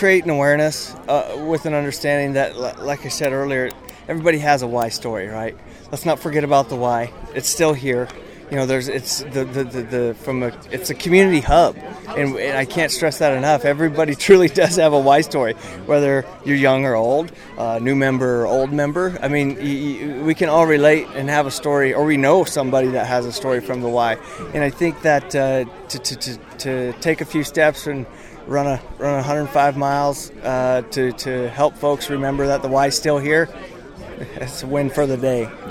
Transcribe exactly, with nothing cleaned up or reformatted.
create an awareness uh, with an understanding that, like I said earlier, everybody has a why story, right? Let's not forget about the why. It's still here. You know, there's it's the the, the, the from a it's a community hub, and, and I can't stress that enough. Everybody truly does have a why story, whether you're young or old, uh, new member or old member. I mean, y- y- we can all relate and have a story, or we know somebody that has a story from the why. And I think that uh, to, to to to take a few steps and run a run one hundred five miles uh, to to help folks remember that the why's still here, it's a win for the day.